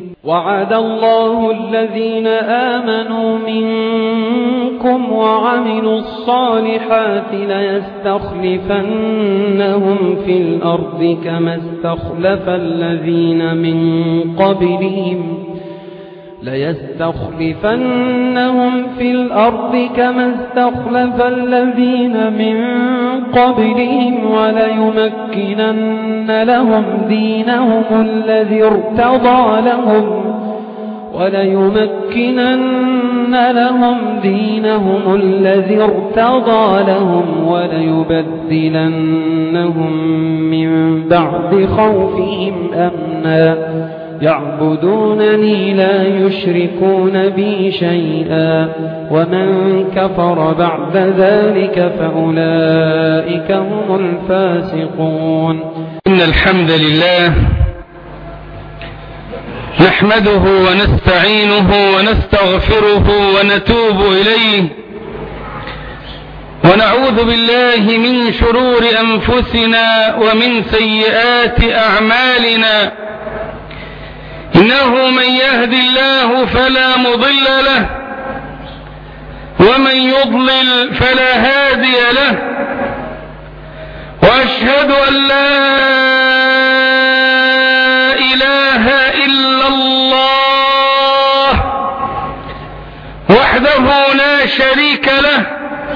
وعد الله الذين آمنوا منكم وعملوا الصالحات ليستخلفنهم في الأرض كما استخلف الذين من قبلهم وليمكنن لهم دينهم الذي ارتضى لهم وليبدلنهم من بعد خوفهم أمنا يعبدونني لا يشركون بي شيئا ومن كفر بعد ذلك فأولئك هم الفاسقون. إن الحمد لله نحمده ونستعينه ونستغفره ونتوب إليه ونعوذ بالله من شرور أنفسنا ومن سيئات أعمالنا. إنه من يهد الله فلا مضل له ومن يضلل فلا هادي له، وأشهد أن لا إله إلا الله وحده لا شريك له،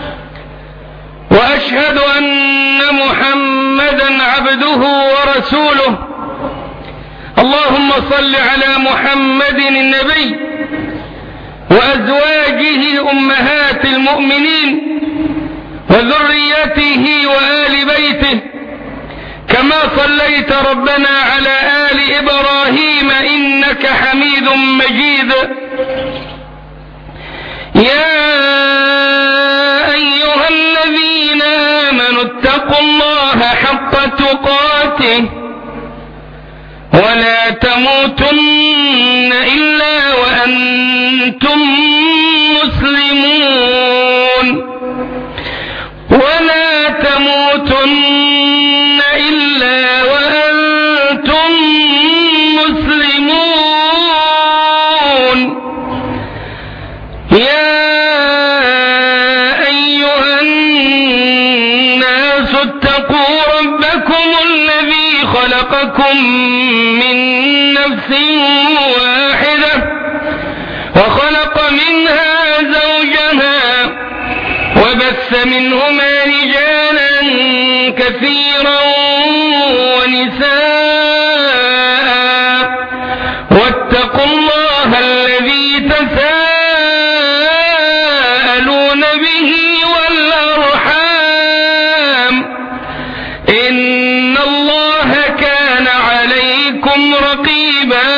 وأشهد أن محمدا عبده ورسوله. اللهم صل على محمد النبي وأزواجه أمهات المؤمنين وذريته وآل بيته كما صليت ربنا على آل إبراهيم إنك حميد مجيد. يا أيها الذين آمنوا اتقوا الله حق تقاته ولا تموتن إلا وأنتم مسلمون، ولا تموتن إلا وأنتم مسلمون. يا أيها الناس اتقوا ربكم الذي خلقكم من نفس واحدة وخلق منها زوجها وبث منهما رجالا كثيرا ونساء، واتقوا الله الذي تساءلون به والأرحام إن الله كان عليكم رقيبا.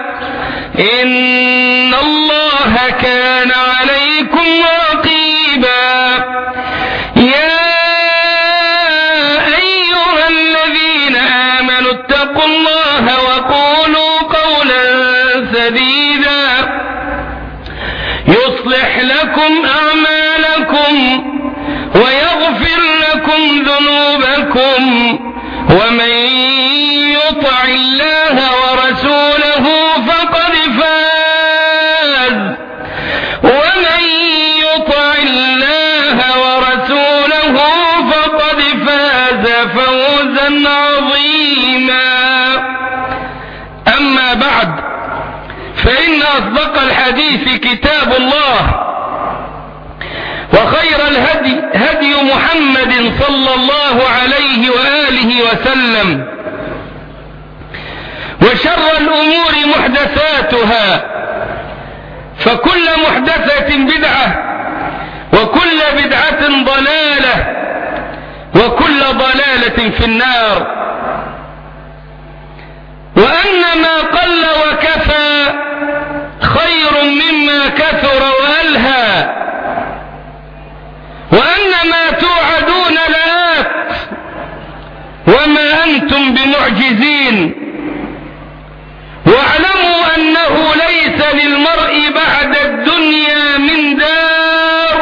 إن الله كان عليكم رقيبا. يا أيها الذين آمنوا اتقوا الله وقولوا قولا سديدا يصلح لكم أعمالكم ويغفر لكم ذنوبكم، ومن يطع الله ورسوله فقد فاز، ومن يطع الله ورسوله فقد فاز فوزا عظيما. أما بعد، فإن أصدق الحديث كتاب الله، وخير الهدي هدي محمد صلى الله عليه وآله وسلم، وشر الأمور محدثاتها، فكل محدثة بدعة، وكل بدعة ضلالة، وكل ضلالة في النار. وأن ما قل وكفى خير مما كثر وألهى، وأن ما توعدون لآت وما أنتم بمعجزين. واعلموا أنه ليس للمرء بعد الدنيا من دار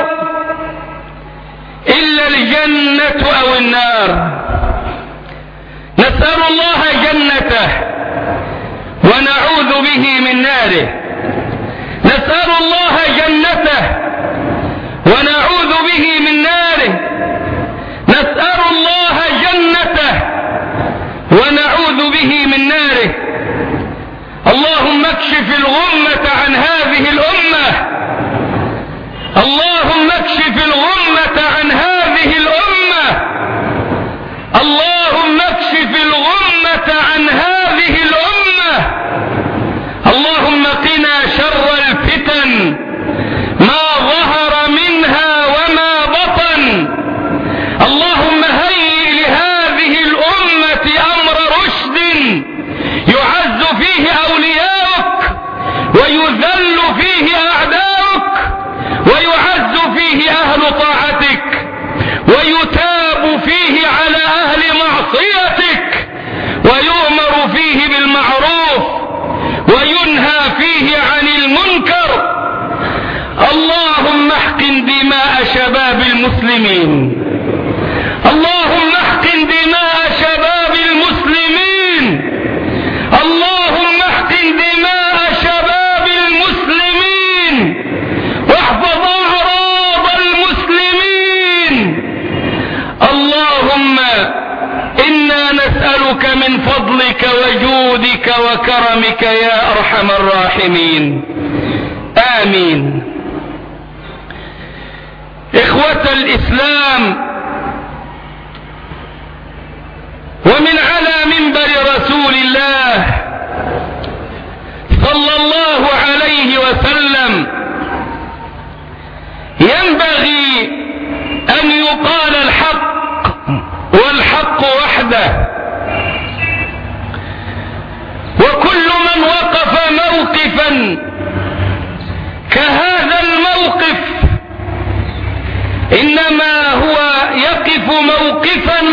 إلا الجنة أو النار. نسأل الله جنته ونعوذ به من ناره. نسأل الله جنته ونعوذ به من ناره. نسأل الله جنته ونعوذ به من ناره. اللهم اكشف الغمة عن هذه الأمة. اللهم اكشف الغمة عن هذه الأمة. اللهم اكشف الغمة عن هذه الأمة. اللهم قنا شر الفتن ما ظهر منها وما بطن. اللهم هيئ لهذه الأمة أمر رشد يعز فيه أولياؤك ويذل فيه أعداؤك ويعز فيه أهل طاعتك ويتاب فيه على أهل معصيتك ويؤمر فيه بالمعروف وينهى فيه عن المنكر. اللهم احقن دماء شباب المسلمين. اللهم احقن دماء شباب المسلمين. اللهم احقن دماء شباب المسلمين واحفظ أعراض المسلمين. اللهم إنا نسألك من فضلك وجودك وكرمك يا أرحم الراحمين. آمين. إخوة الإسلام، ومن على منبر رسول الله صلى الله عليه وسلم ينبغي أن يقال الحق والحق وحده. وكل من وقف موقفا كهذا الموقف إنما هو يقف موقفا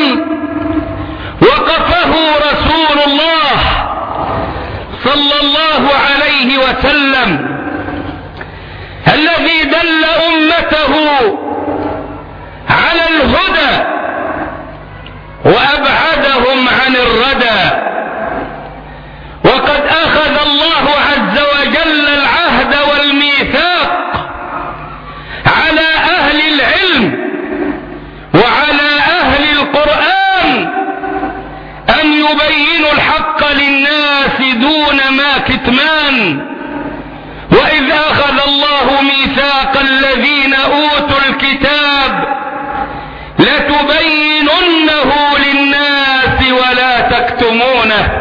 وقفه رسول الله صلى الله عليه وسلم الذي دل أمته على الهدى وأبعدهم عن الردى. وقد أخذ الله عز وجل العهد والميثاق على أهل العلم وعلى أهل القرآن أن يبينوا الحق للناس دون ما كتمان. وإذ أخذ الله ميثاق الذين أوتوا الكتاب لتبيننه للناس ولا تكتمونه.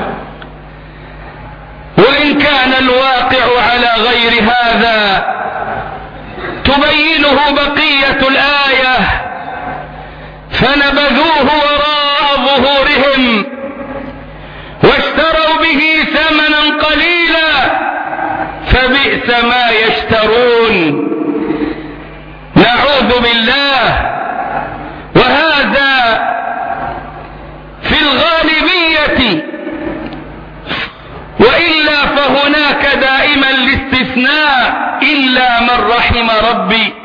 وإن كان الواقع على غير هذا تبينه بقية الآية فنبذوه وراء ظهورهم واشتروا به ثمنا قليلا فبئس ما يشترون. نعوذ بالله. وهذا في الغالبية، وإلا فهناك دائما الاستثناء إلا من رحم ربي.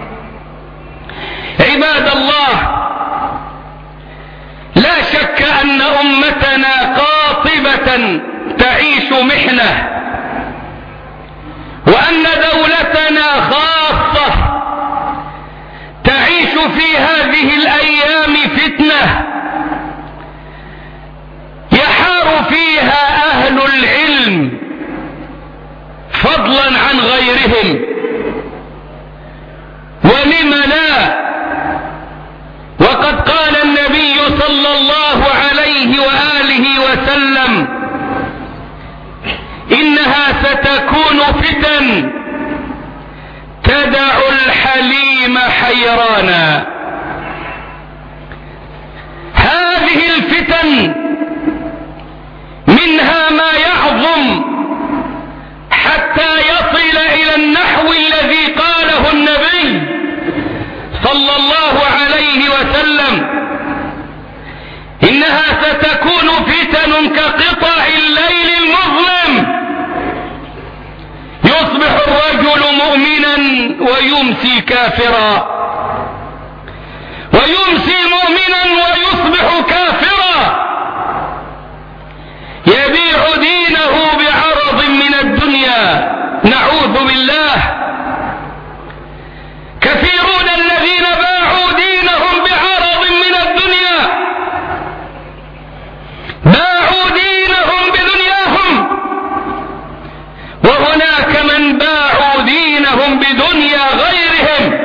عباد الله، لا شك أن أمتنا قاطبة تعيش محنة، وأن دولتنا خاصة تعيش في هذه الأيام فتنة يحار فيها أهل العلم فضلا عن غيرهم. ولم لا؟ وقد قال النبي صلى الله عليه وآله وسلم: إنها ستكون فتن تدع الحليم حيرانا. هذه الفتن منها ما يعظم حتى يصل إلى النحو الذي قاله النبي صلى الله عليه وسلم: إنها ستكون فتن كقطع الليل المظلم، يصبح الرجل مؤمنا ويمسي كافرا، ويمسي مؤمنا ويصبح كافرا، يبيع دينه الله. كثيرون الذين باعوا دينهم بعرض من الدنيا، باعوا دينهم بدنياهم، وهناك من باعوا دينهم بدنيا غيرهم،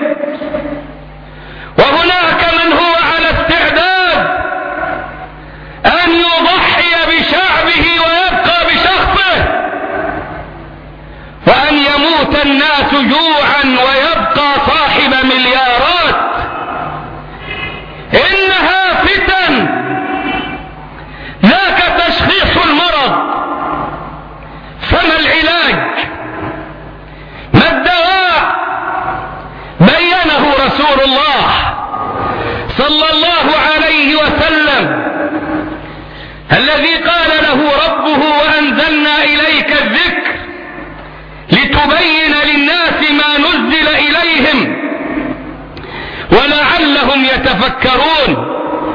وهناك من هو على استعداد أن يضحي بشعبه ويبقى بشخصه، وأن يموت الناس جوعا ويبقى صاحب مليارات. إنها فتن، ذاك تشخيص المرض. فما العلاج؟ ما الدواء؟ بينه رسول الله صلى الله عليه وسلم، الذي قال له ربه: وأنزلنا إليك الذكر لتبين للناس ما نزل إليهم ولعلهم يتفكرون.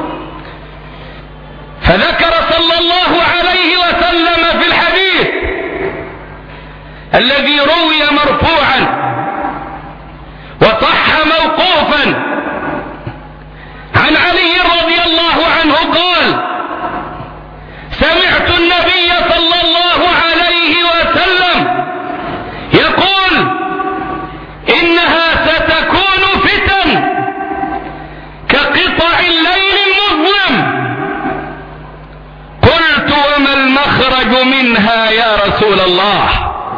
فذكر صلى الله عليه وسلم في الحديث الذي روي مرفوعا وصح موقوفا عن علي رضي الله عنه قال: سمعت النبي صلى الله عليه وسلم يقول: إنها ستكون فتن كقطع الليل المظلم. قلت: وما المخرج منها يا رسول الله؟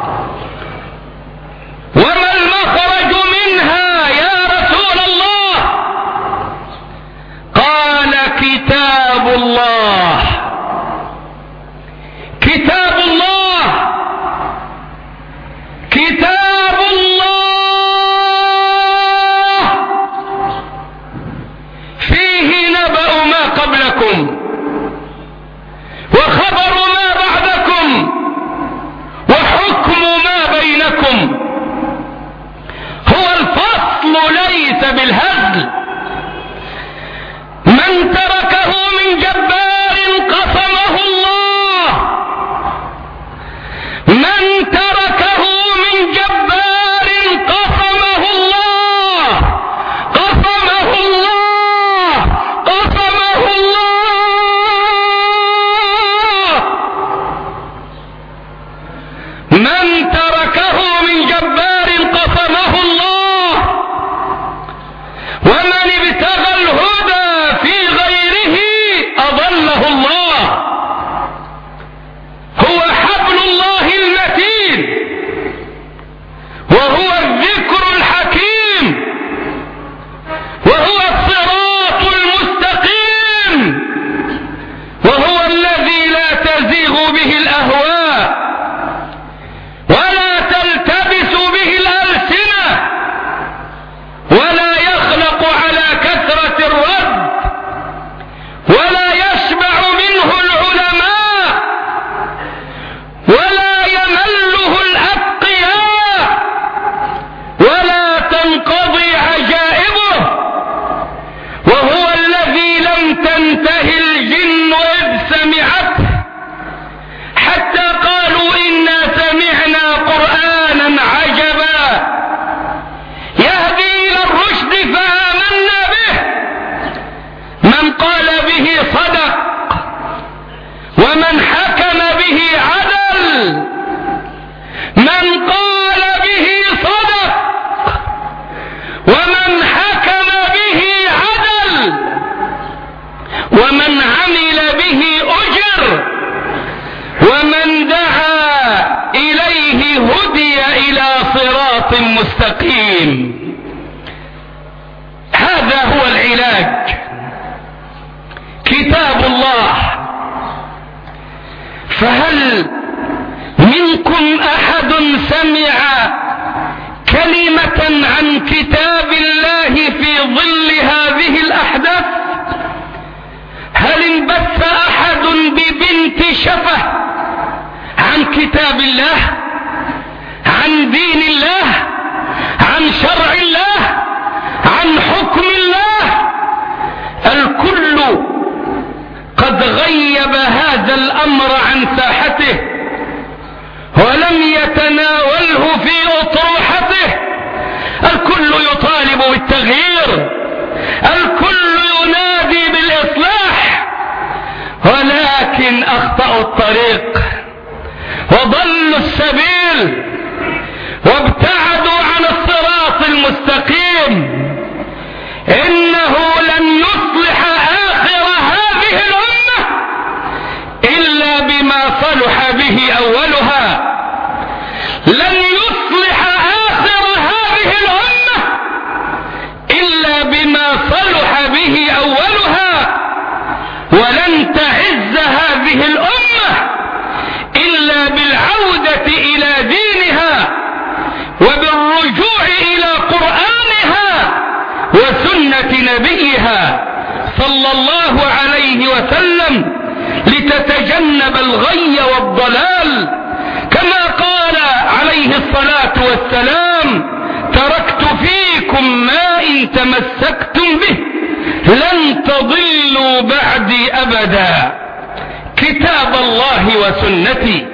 وما المخرج منها يا رسول الله؟ قال: كتاب الله. كتاب الله، كتاب الله فيه نبأ ما قبلكم وخبر ما بعدكم وحكم ما بينكم. هو الفصل ليس بالهزل. من تركه من جبار قصمه الله، من تركه من جبار قصمه الله، قصمه الله، قصمه الله. من تركه من جبار قصمه الله، ومن ابتغى الهدى في غيره أضله الله. هو حبل الله المتين، وهو الذكر الحكيم، وهو الصراط المستقيم، وهو الذي لا تزيغ به الأهواء ولا تلتبس به الألسنة ولا يخلق على كثرة الرد ولا يشبع منه العلماء ولا يمله الأتقياء ولا تنقضي عجائبه، وهو الذي لم تنتهي الجن إذ سمعته حتى قالوا: إنا سمعنا قرآنا عجبا يهدي إلى الرشد فآمنا به. من قال به صدق، ومن حكم به عدل. من قال به صدق، ومن حكم به عدل، ومن عمل به أجر، ومن دعا إليه هدي إلى صراط مستقيم. هذا هو العلاج، كتاب الله. فهل منكم أحد سمع كلمة عن كتاب الله في ظل هذه الأحداث؟ هل انبث أحد ببنت شفة عن كتاب الله، عن دين الله، عن شرع الله، عن حكم الله؟ الكل قد غيب هذا الأمر عن ساحته ولم يتناوله في أطروحته. الكل يطالب بالتغيير، الكل ينادي بالإصلاح، ولكن أخطأوا الطريق وضلوا السبيل وابتعدوا عن الصراط المستقيم. إنه لن يصلح آخر هذه الأمة إلا بما صلح به أولها، لن يصلح آخر هذه الأمة إلا بما صلح به أولها، ولن تعز هذه الأمة إلا بالعودة إلى دينها وبالرجوع إلى قرآنها وسنة نبيها صلى الله عليه وسلم، لتتجنب الغي والضلال، كما قال عليه الصلاة والسلام: تركت فيكم ما إن تمسكتم به لن تضلوا بعدي أبدا، كتاب الله وسنتي.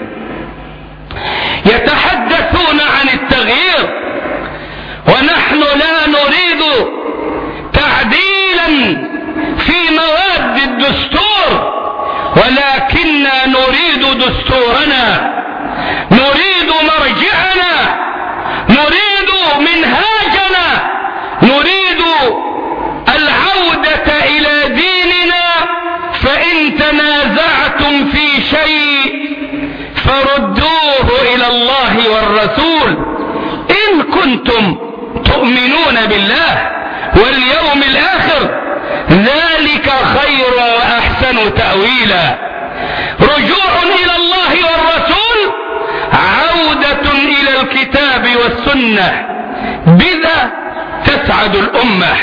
يتحدثون عن التغيير ونحن لا نريد تعديلا في مواد الدستور، ولكننا نريد دستورنا، نريد مرجعنا، نريد منهاجنا، نريد العودة إلى ديننا. فإن تنازعتم في شيء فردوه إلى الله والرسول إن كنتم تؤمنون بالله واليوم الآخر، ذلك خير وأحسن تأويلا. رجوع إلى الله والرسول، عودة إلى الكتاب والسنة، بذا تسعد الأمة،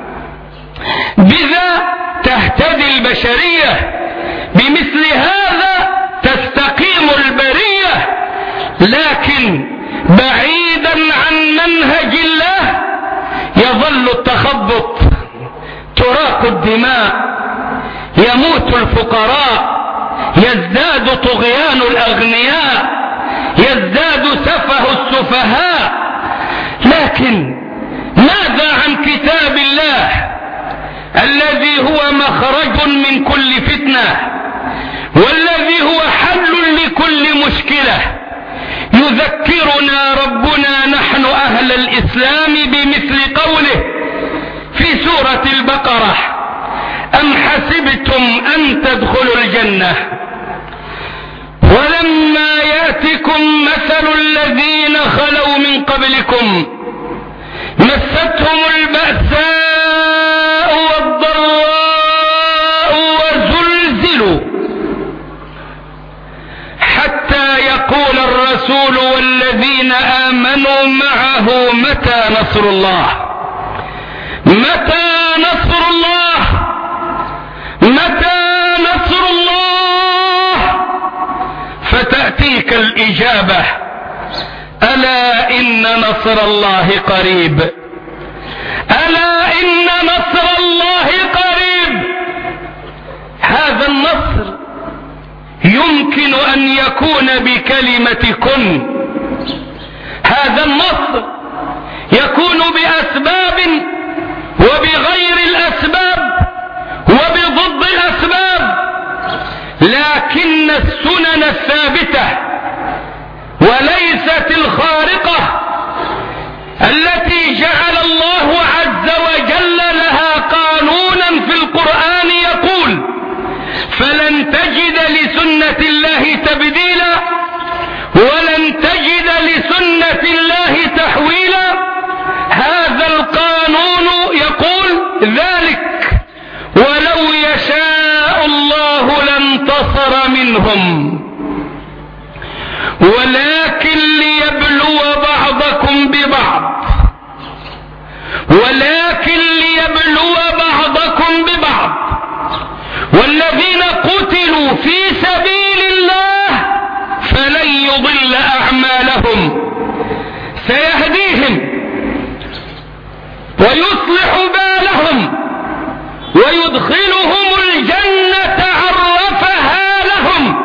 بذا تهتدي البشرية، بمثل هذا تستقيم البرية. لكن بعيدا عن منهج الله يظل التخبط، تراق الدماء، يموت الفقراء، يزداد طغيان الأغنياء، يزداد سفه السفهاء. لكن ماذا عن كتاب الله الذي هو مخرج من كل فتنة، والذي هو حل لكل مشكلة؟ يذكرنا ربنا نحن أهل الإسلام بمثل قوله في سورة البقرة: أم حسبتم أن تدخلوا الجنة ولما يأتكم مثل الذين خلوا من قبلكم مستهم البأساء والضراء وزلزلوا حتى يقول الرسول والذين آمنوا معه متى نصر الله، متى نصر الله، متى نصر الله؟ فتأتيك الإجابة: ألا إن نصر الله قريب، ألا إن نصر الله قريب. هذا النصر يمكن أن يكون بكلمة كن، هذا النصر يكون بأسباب وبغير الأسباب وبضد الأسباب، لكن السنن الثابتة وليست الخارقة التي جعل الله عز وجل لها قانونا في القرآن يقول: فلن تجد لسنة الله تبديلا ولن تجد لسنة الله تحويلا. هذا القانون يقول ذلك: ولو يشاء الله لانتصر منهم ولكن ليبلو بعضكم ببعض، ولكن ليبلو بعضكم ببعض. والذين قتلوا في سبيل الله فلن يضل أعمالهم، سيهديهم ويصلح بالهم ويدخلهم الجنة عرفها لهم.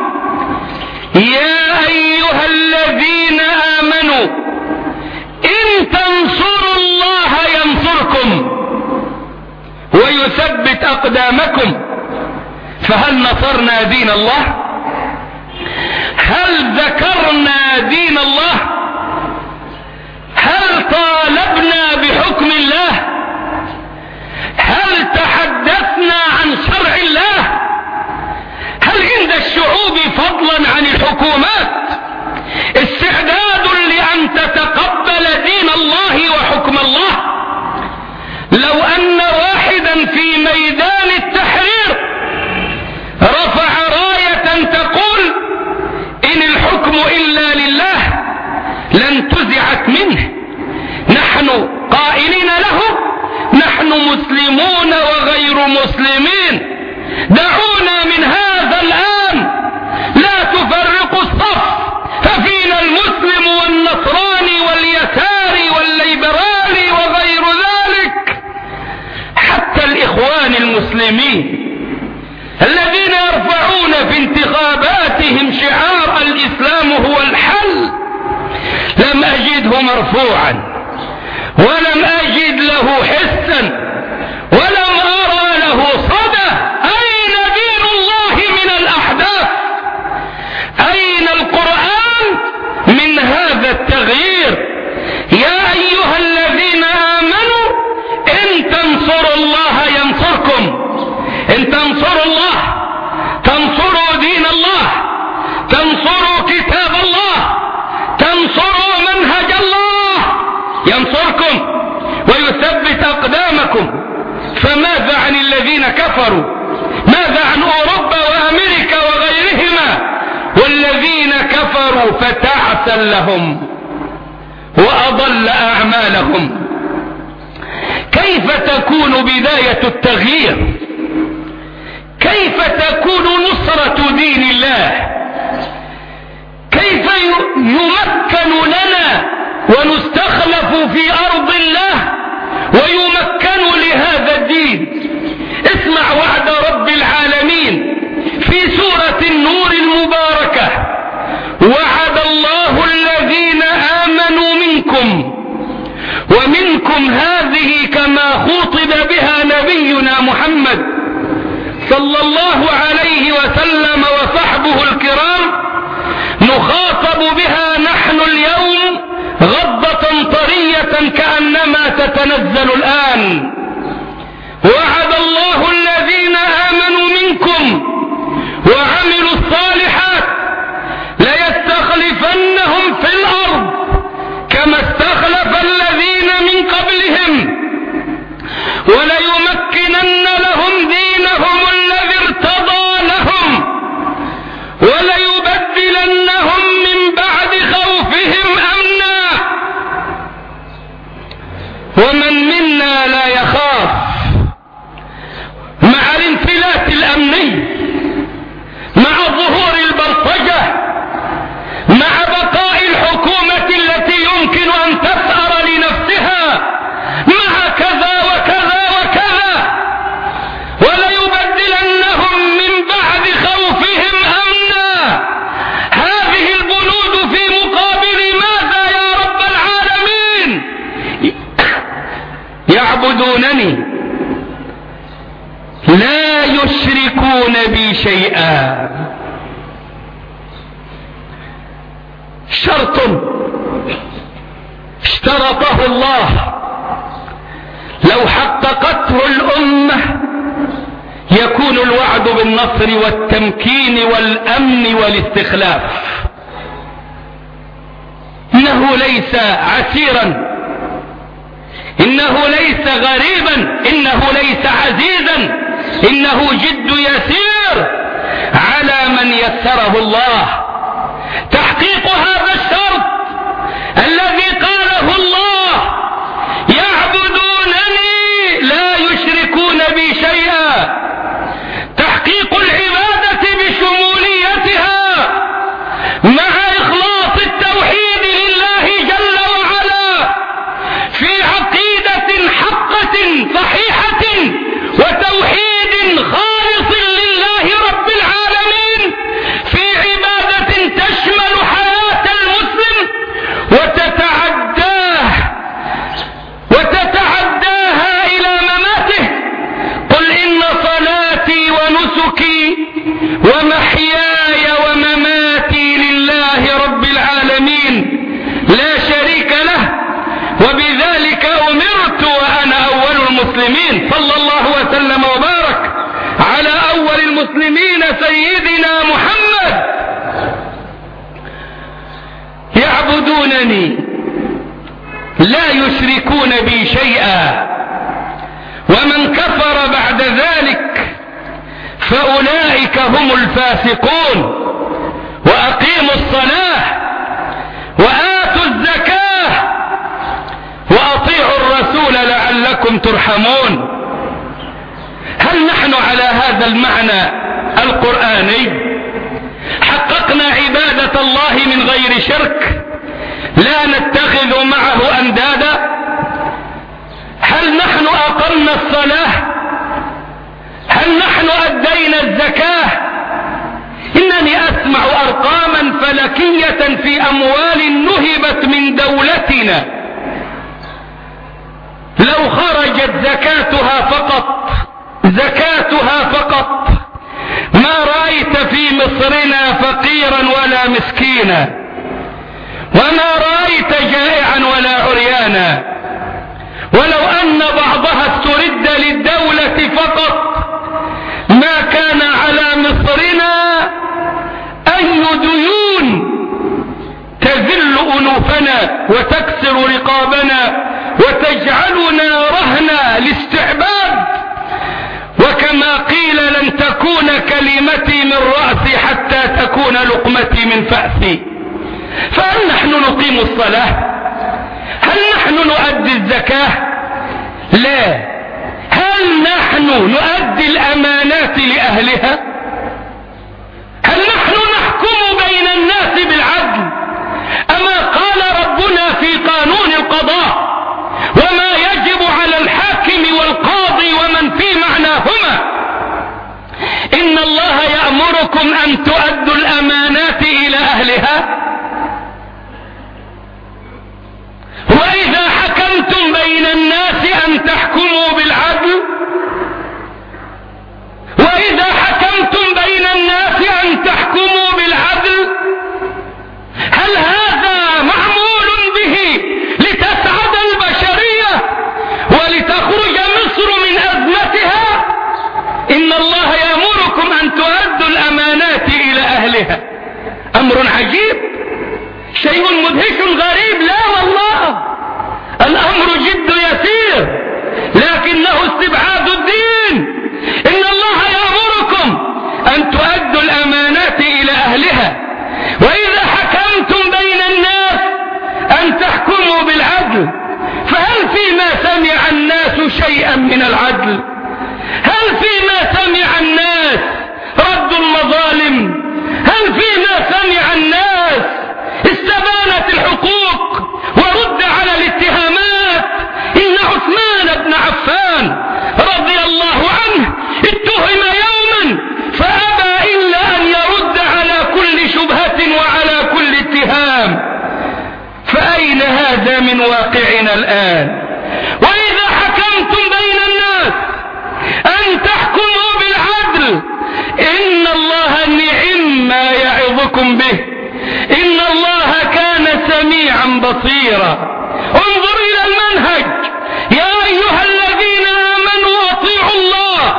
يا أيها الذين آمنوا إن تنصروا الله ويثبت أقدامكم. فهل نصرنا دين الله؟ هل ذكرنا دين الله؟ هل طالبنا بحكم الله؟ هل تحدثنا عن شرع الله؟ هل عند الشعوب فضلا عن الحكومات استعداد لأن تتقبل دين الله وحكم الله؟ لو أن واحدا في ميدان التحرير رفع راية تقول إن الحكم إلا لله لانتزعت منه. نحن قائلين له نحن مسلمون وغير مسلمين، دعونا من هذا الآن لا تفرقوا الصف، ففينا المسلم والنصراني واليساري والليبرالي وغير ذلك. حتى الإخوان المسلمين الذين يرفعون في انتخاباتهم شعار الإسلام هو الحل لم أجده مرفوعا، ولم أجد له حسا، ولم أرى له صدى. أين دين الله من الأحداث؟ أين القرآن من هذا التغيير؟ يا أيها الذين آمنوا إن تنصروا الله ينصركم، إن تنصروا الله تنصروا دين الله، تنصروا كتاب الله، تنصروا منهج الله ينصركم ويثبت أقدامكم. فماذا عن الذين كفروا؟ ماذا عن أوروبا وأمريكا وغيرهما؟ والذين كفروا فتعسا لهم وأضل أعمالهم. كيف تكون بداية التغيير؟ كيف تكون نصرة دين الله؟ كيف يمكن لنا ونستخلف في أرض الله ويمكن لهذا الدين؟ اسمع وعد رب العالمين في سورة النور المباركة: وعد الله الذين آمنوا منكم ومنكم، هذه كما خوطب بها نبينا محمد صلى الله عليه وسلم وصحبه الكرام، نخاطب بها نحن اليوم غضة طرية كأنما تتنزل الآن. وعد الله الذين آمنوا منكم وعملوا الصالحات ليستخلفنهم في الأرض كما استخلف الذين من قبلهم وليمكنن لهم دينهم الذي ارتضى لهم وليبدلنهم من بعد خوفهم أمنا. ومن منا لا يخاف مع الانفلات الأمني، مع ظهور البلطجة، مع بقاء الحكومة التي يمكن أن تثأر لنفسها، مع كذا وكذا وكذا، وليبدلنهم من بعد خوفهم أمنا. هذه البنود في مقابل ماذا يا رب العالمين؟ يعبدونني لا يشركون بي شيئا. شرط اشترطه الله لو حققته الأمة يكون الوعد بالنصر والتمكين والأمن والاستخلاف. إنه ليس عسيرا، إنه ليس غريبا، إنه ليس عزيزا، إنه جد يسير على من يسره الله. تحقيق هذا الشرط الذي قاله الله: يعبدونني لا يشركون بي شيئا. تحقيق العبادة بشموليتها مع إخلاص التوحيد لله جل وعلا في عقيدة حقة صحيحة وتوحيد خالص لله رب العالمين، في عبادة تشمل حياة المسلم وبذلك أمرت وأنا أول المسلمين. صلى الله وسلم وبارك على أول المسلمين سيدنا محمد. يعبدونني لا يشركون بي شيئا، ومن كفر بعد ذلك فأولئك هم الفاسقون. وأقيموا الصلاة وآتوا الزكاة وأطيعوا الرسول لعلكم ترحمون. هل نحن على هذا المعنى القرآني حققنا عبادة الله من غير شرك، لا نتخذ معه أندادا؟ هل نحن أقمنا الصلاة؟ هل نحن أدينا الزكاة؟ إنني أسمع أرقاما فلكية في أموال نهبت من دولتنا لو خرجت زكاتها فقط ما رأيت في مصرنا فقيرا ولا مسكينا، وما رأيت جائعا ولا عريانا. ولو أن بعضها استرد للدولة فقط ما كان على مصرنا أي ديون تذل أنوفنا وتكسر رقابنا وتجعلنا رهنا لاستعباد. وكما قيل لن تكون كلمتي من رأسي حتى تكون لقمتي من فأسي. فهل نحن نقيم الصلاة؟ هل نحن نؤدي الزكاة؟ لا. هل نحن نؤدي الأمانات لأهلها؟ هل نحن نحكم بين الناس بالعدل؟ أما قال ربنا في قانون القضاء وما يجب على الحاكم والقاضي ومن في معناهما: إن الله يأمركم أن تؤدوا الأمانات إلى أهلها، وإذا حكمتم بين الناس أن تحكموا بالعدل، وإذا حكمتم بين الناس أن تحكموا بالعدل. هل هذا معمول به لتسعد البشرية ولتخرج مصر من أزمتها؟ إن الله يأمركم أن تؤدوا الأمانات إلى أهلها. أمر عجيب، شيء مدهش غريب. لا والله، الأمر جد يسير، لكنه استبعاد الدين. إن الله يأمركم أن تؤدوا الأمانات إلى أهلها، وإذا حكمتم بين الناس أن تحكموا بالعدل. فهل فيما سمع الناس شيئا من العدل؟ هل فيما سمع الناس رد المظالم؟ هل فيما سمع الناس استبانت الحقوق ورد على الاتهامات؟ إن عثمان بن عفان رضي الله عنه اتهم يوما فأبى إلا أن يرد على كل شبهة وعلى كل اتهام. فأين هذا من واقعنا الآن؟ وإذا حكمتم بين الناس أن تحكموا بالعدل. إن الله نعم ما يعظكم به، إن الله كان سميعا بصيرا. انظر إلى المنهج: يا أيها الذين آمنوا أطيعوا الله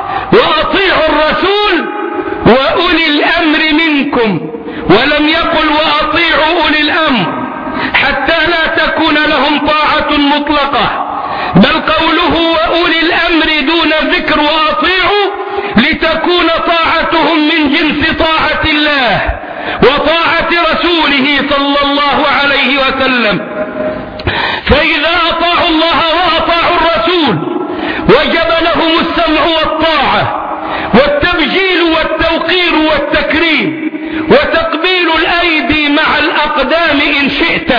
وأطيعوا الرسول وأولي الأمر منكم، ولم يقل وأطيعوا أولي الأمر حتى لا تكون لهم طاعة مطلقة، بل قوله وأولي الأمر دون ذكر وأطيعوا لتكون طاعتهم من جنس طاعة الله وطاعة رسوله صلى الله عليه وسلم. فإذا أطاعوا الله وأطاعوا الرسول وجب لهم السمع والطاعة والتبجيل والتوقير والتكريم وتقبيل الأيدي مع الأقدام إن شئت،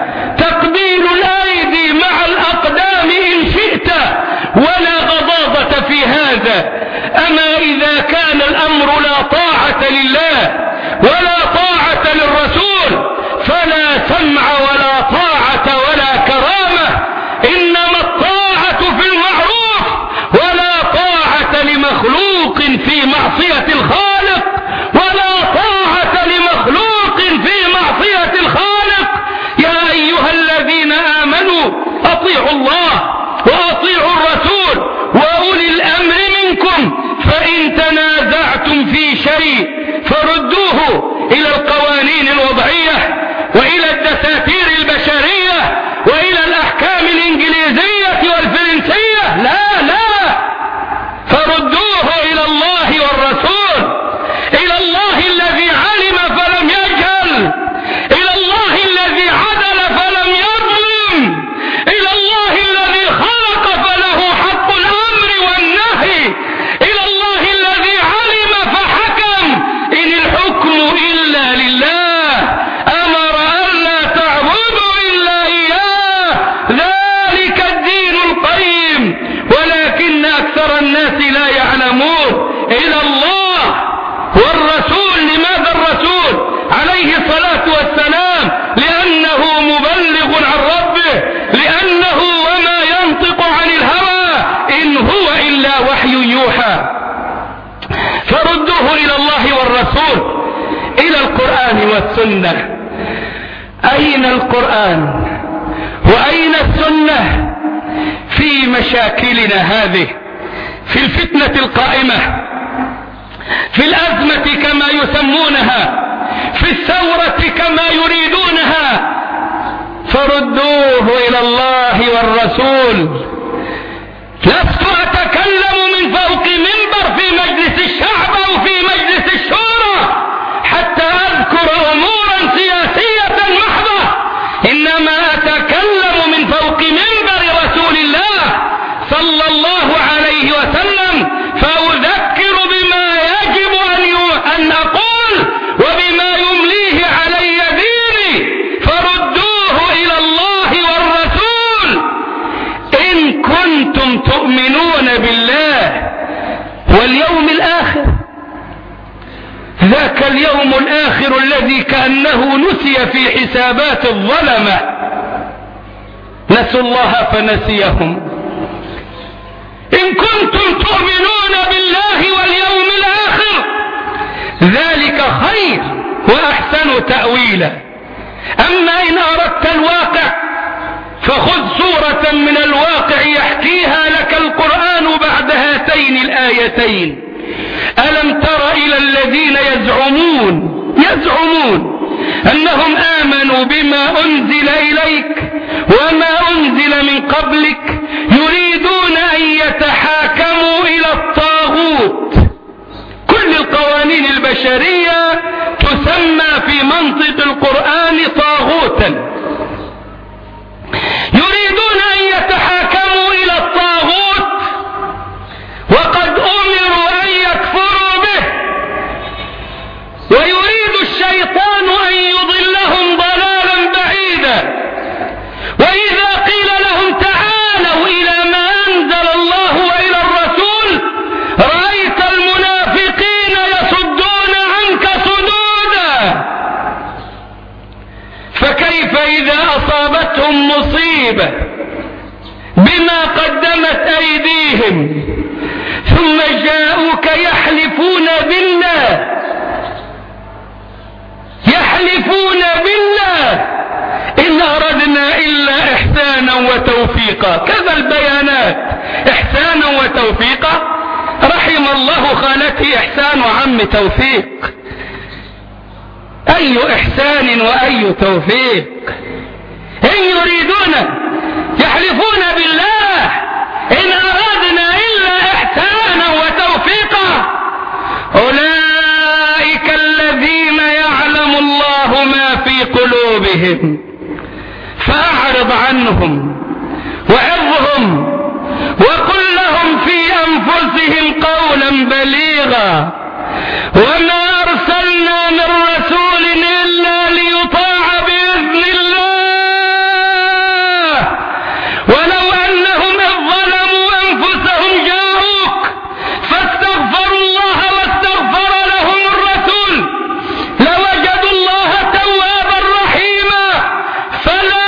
تقبيل الأيدي مع الأقدام إن شئت، ولا غضاضة في هذا. أما إذا كان الأمر لا طاعة لله ولا طاعة للرسول فلا سمع ولا طاعة ولا كرامة. إنما الطاعة في المعروف، ولا طاعة لمخلوق في معصية الخالق، ولا طاعة لمخلوق في معصية الخالق. يا أيها الذين آمنوا إلى القوانين الوضعية وإلى الدساتير البشرية وإلى الأحكام الإنجليزية والفرنسية. لا لا، فردوه إلى الله والرسول، إلى الله الذي علم فلم يجهل، إلى الله الذي عدل فلم يظلم، إلى الله الذي خلق فله حق الأمر والنهي، إلى الله الذي علم فحكم، إن الحكم إلا لله، أمر ألا تعبدوا إلا إياه، ذلك الدين القيم، ولكن أكثر الناس لا يعلمون. إلى الله والرسول. لماذا الرسول عليه الصلاة والسلام؟ لأنه مبلغ عن ربه، لأنه وما ينطق عن الهوى إن هو إلا وحي يوحى. فردوه إلى الله والرسول، إلى القرآن والسنة. أين القرآن وأين السنة في مشاكلنا هذه، في الفتنة القائمة، في الأزمة كما يسمونها، في الثورة كما يريدونها؟ فردوه إلى الله والرسول. لست أتكلم من فوق منبر في مجلس الشعب أو في مجلس الشورى حتى أذكر أمورا سياسية محضة، إنما أتكلم من فوق منبر رسول الله صلى الله عليه وسلم، فأذكر بما يجب أن أقول وبما يمليه علي ديني. فردوه إلى الله والرسول إن كنتم تؤمنون بالله واليوم الآخر. ذاك اليوم الآخر الذي كأنه نسي في حسابات الظلمة، نسوا الله فنسيهم. إن كنتم تؤمنون بالله واليوم الآخر ذلك خير وأحسن تأويلا. أما إن أردت الواقع فخذ صورة من الواقع يحكيها لك القرآن بعد هاتين الآيتين. ألم تر إلى الذين يزعمون أنهم آمنوا بما أنزل إليك وما أنزل من قبلك يريدون أن يتحاكموا إلى الطاغوت. كل القوانين البشرية تسمى في منطق القرآن طاغوتا. يريدون أن يتحاكموا إلى الطاغوت وقد أمروا أن يكفروا به، ويريد الشيطان أن يضلهم ضلالا بعيدا. وإذا قيل لهم تعالوا إلى ما أنزل الله وإلى الرسول رأيت المنافقين يصدون عنك صدودا. فكيف إذا أصابتهم مصيبة بما قدمت أيديهم ثم جاءوك يحلفون بالله إن أردنا إلا إحسانا وتوفيقا. كذا البيانات، إحسانا وتوفيقا. رحم الله خالتي إحسان وعم توفيق. أي إحسان وأي توفيق؟ إن يريدون يحلفون بالله إن أردنا إلا إحسانا وتوفيقا. أولئك الذين يعلم الله ما في قلوبهم فأعرض عنهم وعظهم وقل لهم في أنفسهم قولا بليغا. وما أرسلنا من رسول إلا ليطاع بإذن الله ولو أنهم إذ ظلموا أنفسهم جاءوك فاستغفروا الله واستغفر لهم الرسول لوجدوا الله توابا رحيما. فلا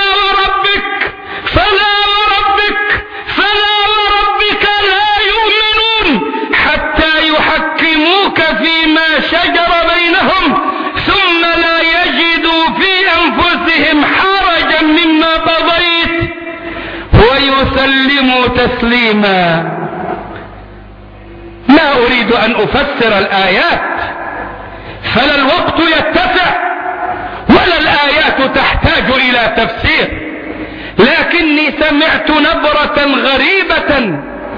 وربك لا يؤمنون حتى يحكموك فيما شجر بينهم ثم لا يجدوا في أنفسهم حرجا مما قضيت ويسلموا تسليما. لا أريد أن أفسر الآيات فلا الوقت يتسع ولا الآيات تحتاج إلى تفسير، لكني سمعت نبرة غريبة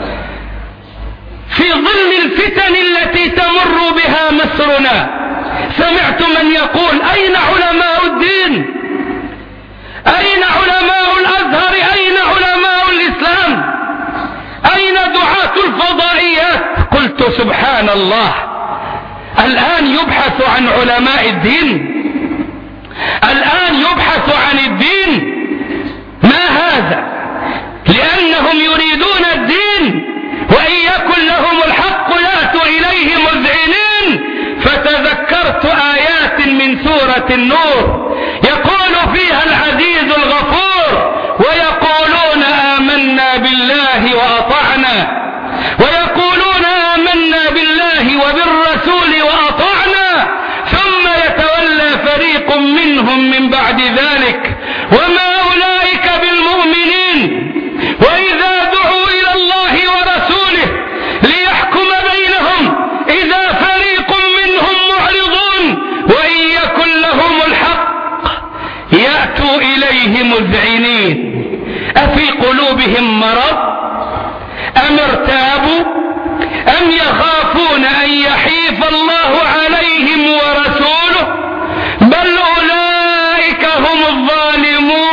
في ظل الفتن التي تمر بها مصرنا. سمعت من يقول: أين علماء الدين؟ أين علماء الأزهر؟ أين علماء الإسلام؟ أين دعاة الفضائيات؟ قلت: سبحان الله، الآن يبحث عن علماء الدين؟ الآن يبحث عن الدين؟ ما هذا؟ لأنهم يريدون الدين، وإن يكن لهم الحق يأتوا إليه مذعنين. فتذكرت آيات من سورة النور يقول فيها العزيز الغفور: ويقولون آمنا بالله وأطعنا، ويقولون آمنا بالله وبالرسول وأطعنا، ثم يتولى فريق منهم من بعد ذلك وما أولئك بالمؤمنين، وإذا دعوا إلى الله ورسوله ليحكم بينهم إذا فريق منهم معرضون، وإن يكن لهم الحق يأتوا إليه مذعنين. أفي قلوبهم مرض أم ارتابوا أم يخافون أن يحيف الله عليهم ورسوله؟ بل أولئك هم الظالمون،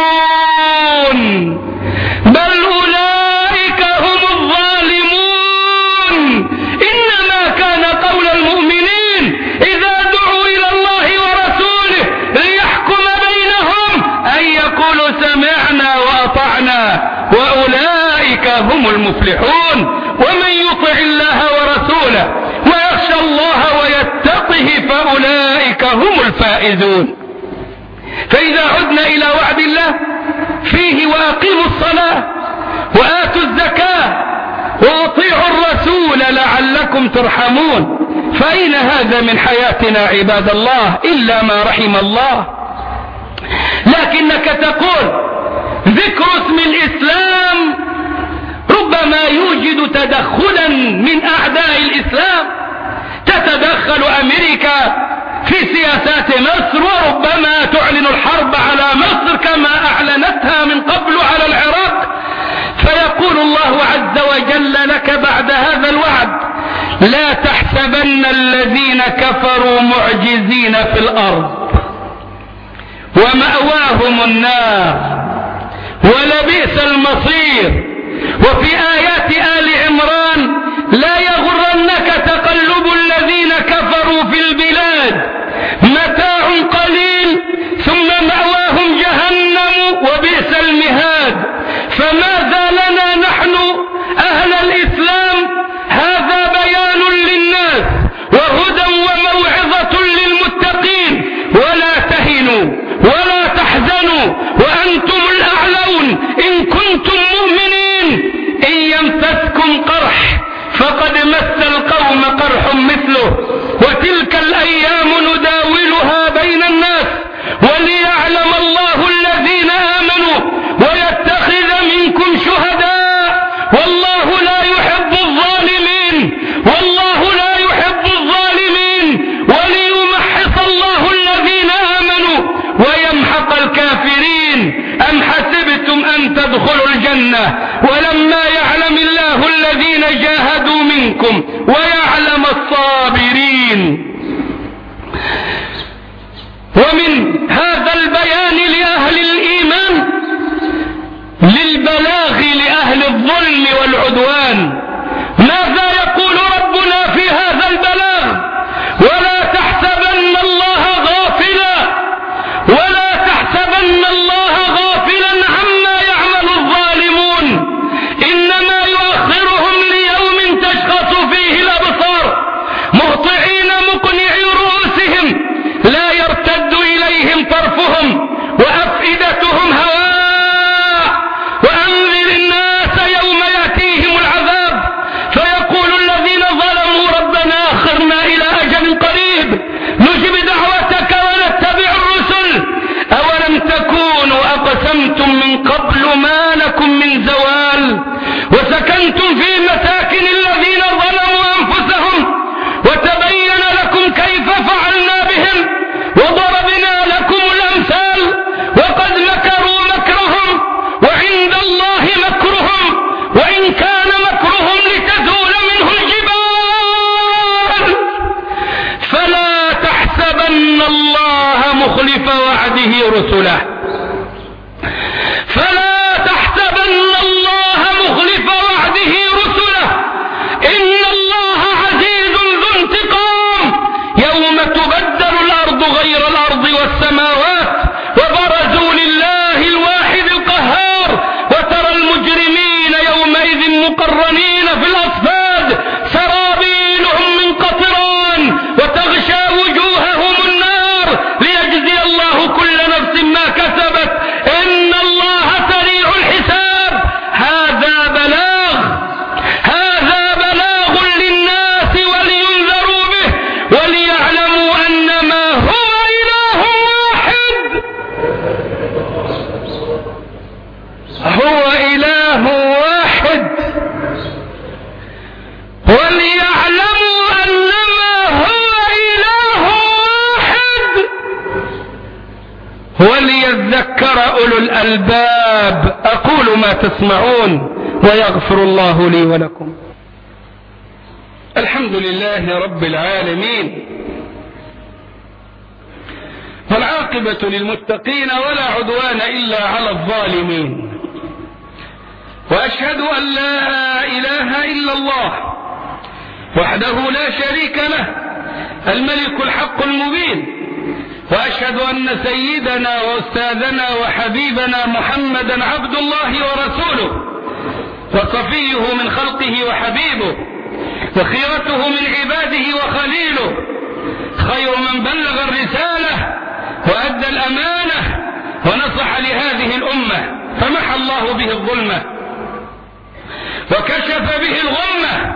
بل أولئك هم الظالمون. إنما كان قول المؤمنين إذا دعوا إلى الله ورسوله ليحكم بينهم أن يقولوا سمعنا وأطعنا، وأولئك هم المفلحون. ومن يطع الله ورسوله ويخشى الله ويتقه فأولئك هم الفائزون. فإذا عدنا إلى وعد الله فيه: وأقيموا الصلاة وآتوا الزكاة وأطيعوا الرسول لعلكم ترحمون، فأين هذا من حياتنا عباد الله؟ إلا ما رحم الله. لكنك تقول ذكر اسم الإسلام ربما يوجد تدخلا من أعداء الإسلام. تتدخل أمريكا في سياسات مصر، وربما تعلن الحرب على مصر كما أعلنتها من قبل على العراق. فيقول الله عز وجل لك بعد هذا الوعد: لا تحسبن الذين كفروا معجزين في الأرض ومأواهم النار ولبئس المصير. وفي آيات آل عمران: لا يغرنك تقلب الذين كفروا في البلاد، متاع قليل ثم مأواهم جهنم وبئس المهاد. فماذا لنا نحن أهل الإسلام؟ هذا بيان للناس وهدى وموعظة للمتقين. ولا تهنوا ولا تحزنوا وأنتم الأعلون إن كنتم مؤمنين. إن يمسسكم قرح فقد مس القوم قرح مثله، وتلك الأيام نداولها بين الناس وليعلم الله الذين آمنوا ويتخذ منكم شهداء، والله لا يحب الظالمين، والله لا يحب الظالمين، وليمحص الله الذين آمنوا ويمحق الكافرين. أم حسبتم أن تدخلوا الجنة ولما يعلم الله الذين جاهدوا منكم ويعلم الصابرين. ومن هذا البيان لأهل الإيمان للبلاغ لأهل الظلم والعدوان. ماذا يقول ربنا في هذا البلاغ؟ ولا تحسبن الله غافلا، ولا تحسبن الله غافلا عما يعمل الظالمون، إنما يؤخرهم ليوم تشخص فيه الأبصار مهطعين مقنعي رؤوسهم لا يرتد إليهم طرفهم وأفئدتهم هواء. وأنذر الناس يوم يأتيهم العذاب فيقول الذين ظلموا ربنا أخرنا إلى أجل قريب نجب دعوتك ونتبع الرسل أولم تكونوا أقسمتم من قبل ما لكم من زوال وسكنتم في مساكن الذين ظلموا أنفسهم وتبين لكم كيف فعلنا بهم الألباب. أقول ما تسمعون ويغفر الله لي ولكم. الحمد لله رب العالمين، والعاقبة للمتقين ولا عدوان إلا على الظالمين، وأشهد أن لا إله إلا الله وحده لا شريك له الملك الحق المبين، وأشهد أن سيدنا وأستاذنا وحبيبنا محمدا عبد الله ورسوله وصفيه من خلقه وحبيبه وخيرته من عباده وخليله، خير من بلغ الرسالة وأدى الأمانة ونصح لهذه الأمة، فمحى الله به الظلمة وكشف به الغمة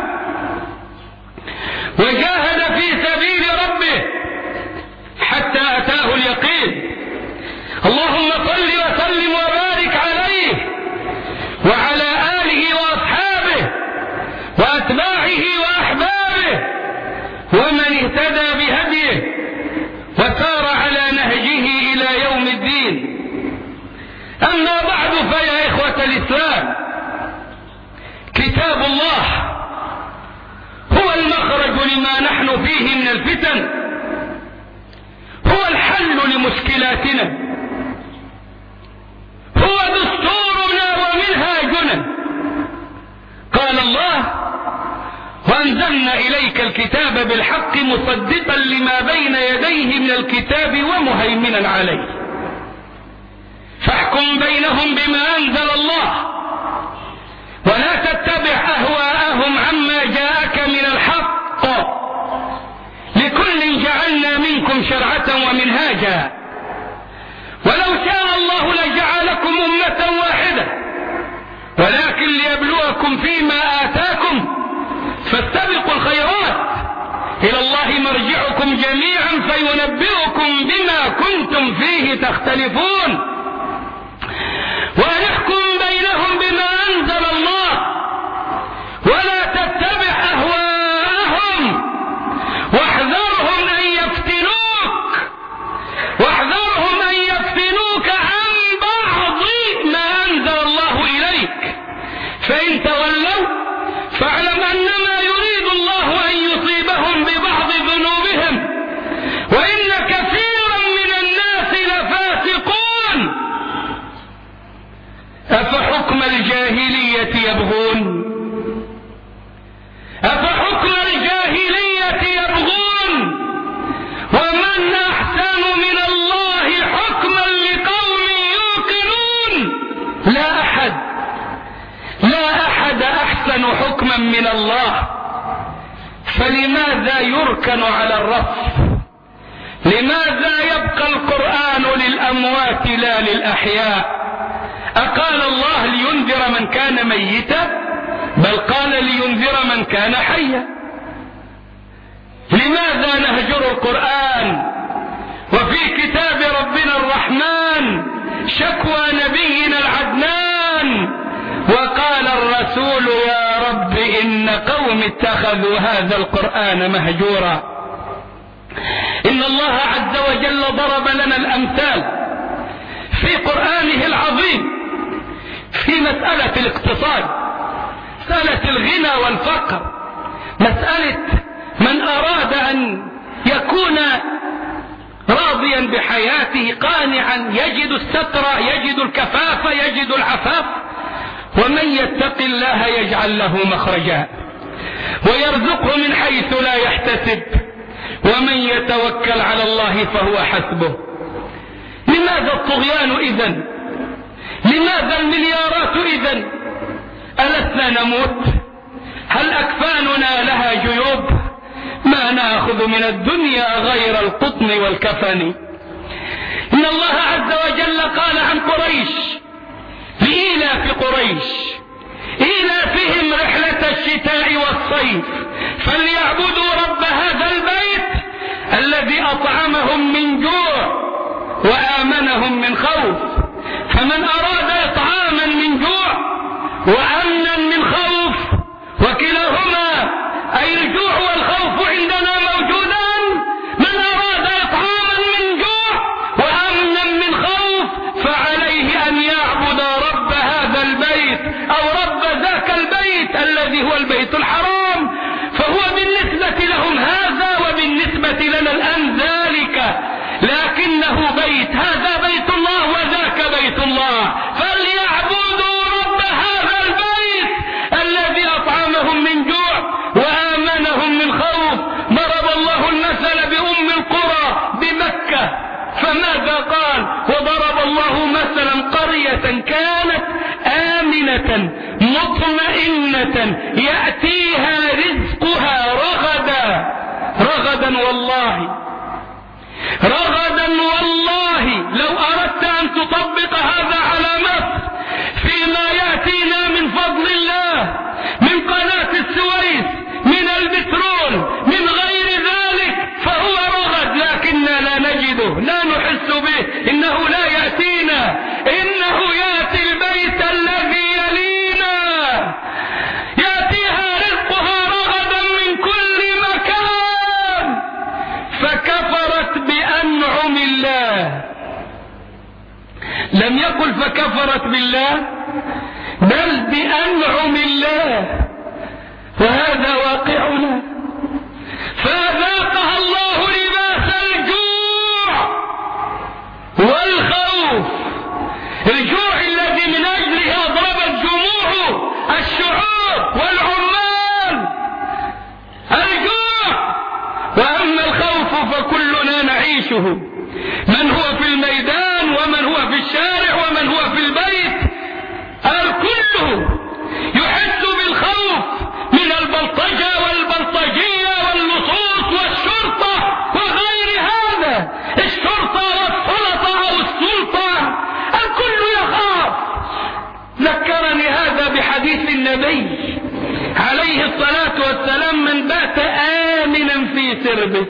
وجاهد في سبيل ربه حتى أتاه اليقين. اللهم صل وسلم وبارك عليه وعلى آله وأصحابه وأتباعه وأحبابه ومن اهتدى بهديه وسار على نهجه إلى يوم الدين. أما بعد، فيا إخوة الإسلام، كتاب الله هو المخرج لما نحن فيه من الفتن، هو الحل لمشكلاتنا، هو دستورنا ومنهاجنا. قال الله: وأنزلنا إليك الكتاب بالحق مصدقا لما بين يديه من الكتاب ومهيمنا عليه، فاحكم بينهم بما أنزل الله ولا تتبع أهواءهم عما جاءك من الحق، لكل جعلنا منكم شرعة ومنهاجا، ولو شاء الله لجعلكم أمة واحدة ولكن ليبلوكم فيما آتاكم، فاستبقوا الخيرات، إلى الله مرجعكم جميعا فينبئكم بما كنتم فيه تختلفون، ونحكم بينهم بما أنزل الله ولا تتبع أهواءهم واحذرهم أن يفتنوك عن بعض ما أنزل الله إليك، فإن تولوا فاعلم أنما يريد الله أن يصيبهم ببعض ذنوبهم وإن كثيرا من الناس لفاسقون. أفحكم الجاهلية يبغون ومن أحسن من الله حكما لقوم يوقنون. لا أحد أحسن حكما من الله، فلماذا يركن على الرف؟ لماذا يبقى القرآن للأموات لا للأحياء؟ أقال الله لينذر من كان ميتا؟ بل قال لينذر من كان حيا. لماذا نهجر القرآن وفي كتاب ربنا الرحمن شكوى نبينا العدنان وقال الرسول: يا رب إن قوم اتخذوا هذا القرآن مهجورا. إن الله عز وجل ضرب لنا الأمثال في قرآنه العظيم في مسألة الاقتصاد، مسألة الغنى والفقر، مسألة من أراد أن يكون راضيا بحياته قانعا، يجد الستر، يجد الكفاف، يجد العفاف. ومن يتق الله يجعل له مخرجا ويرزقه من حيث لا يحتسب، ومن يتوكل على الله فهو حسبه. لماذا الطغيان إذن؟ لماذا المليارات إذن؟ ألسنا نموت؟ هل أكفاننا لها جيوب؟ ما نأخذ من الدنيا غير القطن والكفن. إن الله عز وجل قال عن قريش: لإيلاف قريش إيلافهم رحلة الشتاء والصيف فليعبدوا رب هذا البيت الذي أطعمهم من جوع وآمنهم من خوف. فمن أراد إطعاما من جوع وأمنا من خوف، وكلاهما أي الجوع والخوف عندنا موجودان، من أراد إطعاما من جوع وأمنا من خوف فعليه أن طمأنينة مطمئنة يأتيها رزقها رغدا والله لو أردت أن تطبق هذا على مصر فيما يأتينا من فضل الله من قناة السويس من البترول من غير ذلك فهو رغد، لكننا لا نجده لا نحس به، إنه لا يأتينا، إنه يأتي البيت الذي يلينا يأتيها رزقها رغدا من كل مكان. فكفرت بأنعم الله، لم يقل فكفرت بالله بل بأنعم الله، وهذا واقعنا. فأذاقها الله لباس الجوع والخوف، الجوع الذي من أجله أضربت جموع الشعوب والعمال، الجوع. وأما الخوف فكلنا نعيشه، من هو في الميدان ومن هو في الشارع ومن هو في البيت، الكل يحس بالخوف من البلطجة والبلطجية واللصوص والشرطة وغير هذا، الشرطة والسلطة أو السلطة، الكل يخاف. ذكرني هذا بحديث النبي عليه الصلاة والسلام: من بات آمنا في سربه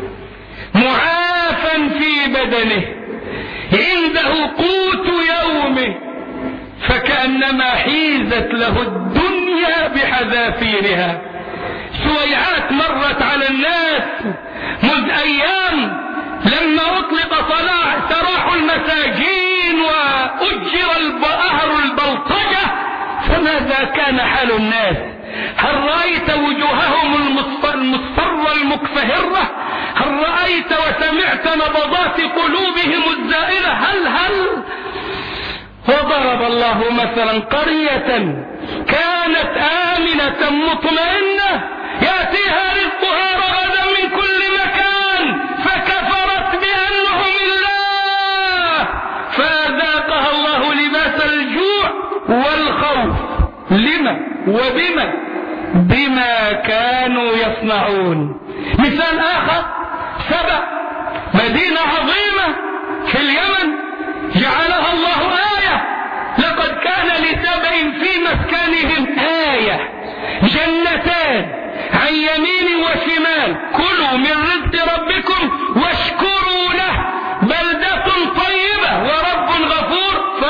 معافا في بدنه عنده قوت يومه فكأنما حيزت له الدنيا بحذافيرها. سويعات مرت على الناس منذ أيام لما أطلق سراح المساجين وأجر أهل البلطجة، فماذا كان حال الناس؟ هل رأيت وجوههم المصفرة المكفهرة؟ هل رأيت وسمعت نبضات قلوبهم الزائرة؟ هل وضرب الله مثلا قرية كانت آمنة مطمئنة يأتيها رزقها رغدا من كل مكان فكفرت بأنعم الله فأذاقها الله لباس الجوع والخوف. لما وبما؟ بما كانوا يصنعون. مثال آخر: سبأ، مدينة عظيمة في اليمن جعلها الله آية. لقد كان لسبأ في مسكنهم آية، جنتان عن يمين وشمال، كلوا من رزق ربكم واشكروا له بلدة طيبة ورب غفور.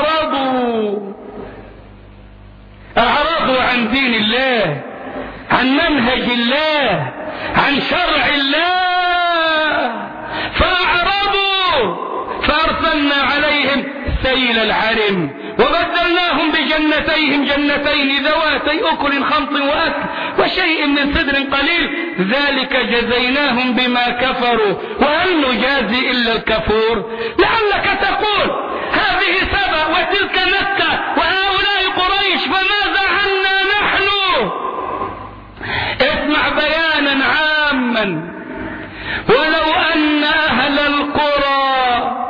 فأعرضوا عن دين الله، عن منهج الله، عن شرع الله، فأعرضوا فأرسلنا عليهم سيل العرم وبدلناهم بجنتيهم جنتين ذواتي أكل خمط وأكل وشيء من صدر قليل ذلك جزيناهم بما كفروا وهل نجازي إلا الكفور. لعلك تقول هذه سبأ وتلك مكة وهؤلاء قريش، فماذا عنا نحن؟ اسمع بيانا عاما: ولو أن أهل القرى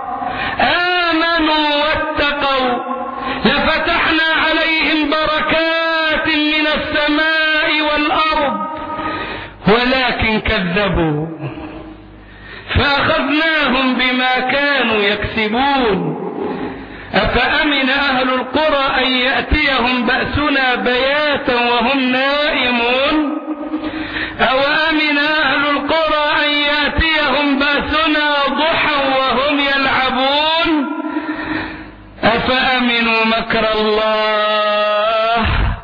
آمنوا واتقوا لفتحنا عليهم بركات من السماء والأرض ولكن كذبوا فأخذناهم بما كانوا يكسبون. أفأمن أهل القرى أن يأتيهم بأسنا بياتا وهم نائمون أو أمن أهل القرى أن يأتيهم بأسنا ضحى وهم يلعبون أفأمنوا مكر الله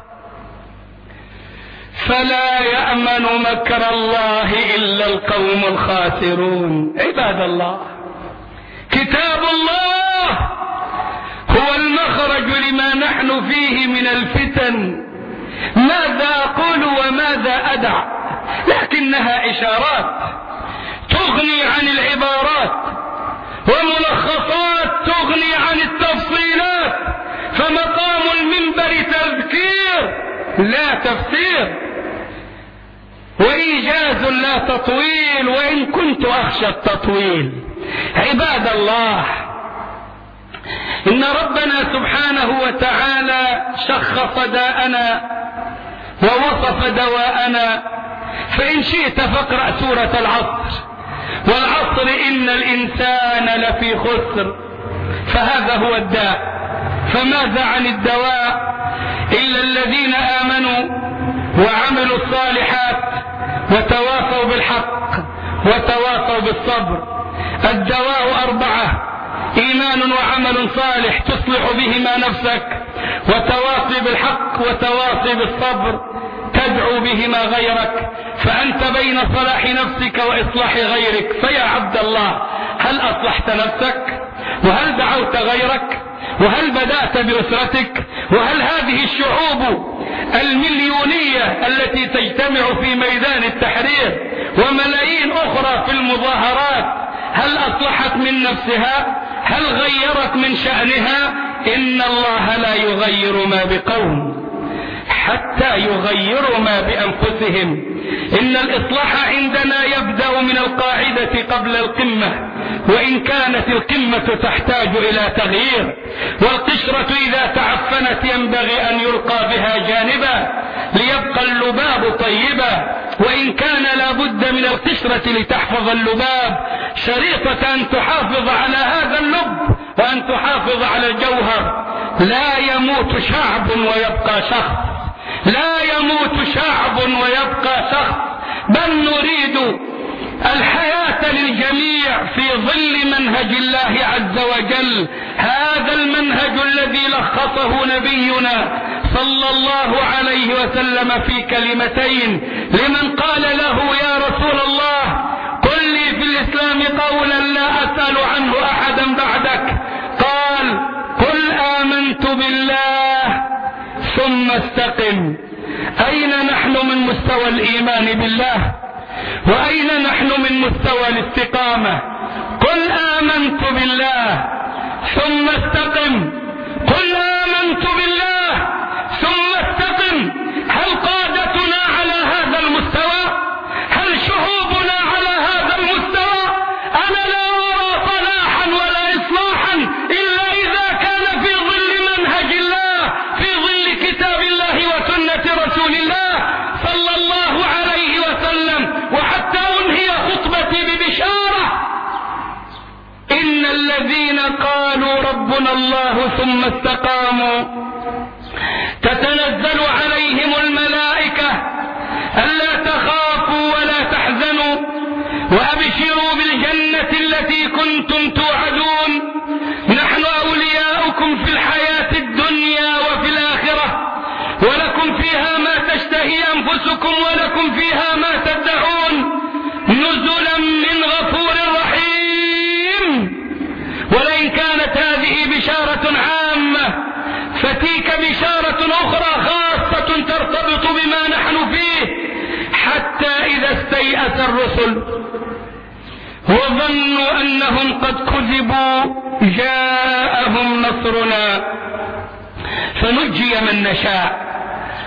فلا يأمن مكر الله إلا القوم الخاسرون. عباد الله، كتاب الله هو المخرج لما نحن فيه من الفتن. ماذا أقول وماذا أدع؟ لكنها إشارات تغني عن العبارات وملخصات تغني عن التفصيلات، فمقام المنبر تذكير لا تفسير، وإيجاز لا تطويل، وإن كنت أخشى التطويل. عباد الله، إن ربنا سبحانه وتعالى شخص داءنا ووصف دواءنا. فإن شئت فاقرأ سورة العصر: والعصر إن الإنسان لفي خسر. فهذا هو الداء. فماذا عن الدواء؟ إلا الذين آمنوا وعملوا الصالحات وتواصوا بالحق وتواصوا بالصبر. الدواء 4: إيمان وعمل صالح تصلح بهما نفسك، وتواصي بالحق وتواصي بالصبر تدعو بهما غيرك، فأنت بين صلاح نفسك وإصلاح غيرك. فيا عبد الله، هل أصلحت نفسك؟ وهل دعوت غيرك؟ وهل بدأت بأسرتك؟ وهل هذه الشعوب المليونية التي تجتمع في ميدان التحرير وملايين أخرى في المظاهرات هل أصلحت من نفسها؟ هل غيرت من شأنها؟ إن الله لا يغير ما بقوم حتى يغيروا ما بأنفسهم. إن الإصلاح عندنا يبدأ من القاعدة قبل القمة، وإن كانت القمة تحتاج إلى تغيير. والقشرة إذا تعفنت ينبغي أن يلقى بها جانبا ليبقى اللباب طيبا، وإن كان لا بد من القشرة لتحفظ اللباب، شريطة أن تحافظ على هذا اللب وأن تحافظ على الجوهر. لا يموت شعب ويبقى شخص، لا يموت شعب ويبقى شخص، بل نريد الحياة للجميع في ظل منهج الله عز وجل. هذا المنهج الذي لخصه نبينا صلى الله عليه وسلم في كلمتين لمن قال له: يا رسول الله، قل لي في الإسلام قولا لا أسأل عنه أحدا بعدك. قال: قل آمنت بالله ثم استقم. أين نحن من مستوى الإيمان بالله؟ وأين نحن من مستوى الاستقامة؟ قل آمنت بالله ثم استقم. قل آمنت بالله ثم استقم. هل قادتنا على هذا المستوى؟ هل شعوبنا على هذا المستوى؟ أنا لا أرى صلاحا ولا إصلاحا إلا إذا كان في ظل منهج الله، في ظل كتاب الله وسنة رسول الله صلى الله عليه وسلم. وحتى أنهي خطبتي ببشارة: إن الذين قالوا ربنا الله ثم استقاموا تتنزل عليهم الملائكة ألا تخافوا ولا تحزنوا وأبشروا بالجنة التي كنتم توعدون. نحن أولياؤكم في الحياة الدنيا وفي الآخرة، ولكم فيها ما تشتهي أنفسكم ولكم فيها ما تدعون، نزلا من غفور رحيم. ولئن كانت هذه بشارة عامة فتلك بشارة أخرى خاصة ترتبط بما نحن فيه. حتى إذا استيأس الرسل وظنوا أنهم قد كذبوا جاءهم نصرنا فنجي من نشاء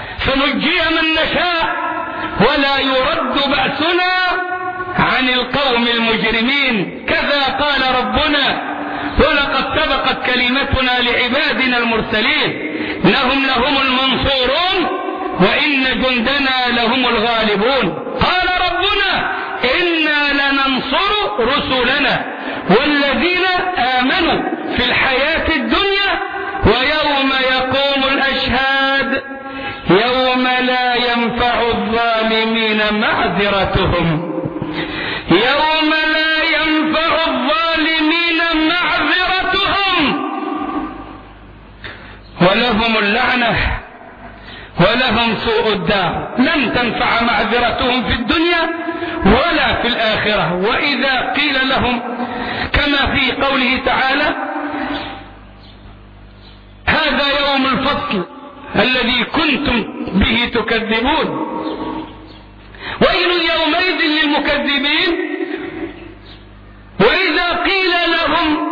ولا يرد بأسنا عن القوم المجرمين. كذا قال ربنا: ولقد سبقت كلمتنا لعبادنا المرسلين لهم المنصورون وإن جندنا لهم الغالبون. قال ربنا: إنا لننصر رسلنا والذين آمنوا في الحياة الدنيا ويوم يقوم الأشهاد يوم لا ينفع الظالمين معذرتهم. يوم لا ينفع الظالمين معذرتهم ولهم اللعنة ولهم سوء الدار. لن تنفع معذرتهم في الدنيا ولا في الآخرة. وإذا قيل لهم كما في قوله تعالى: هذا يوم الفصل الذي كنتم به تكذبون، ويل يومئذ للمكذبين. وإذا قيل لهم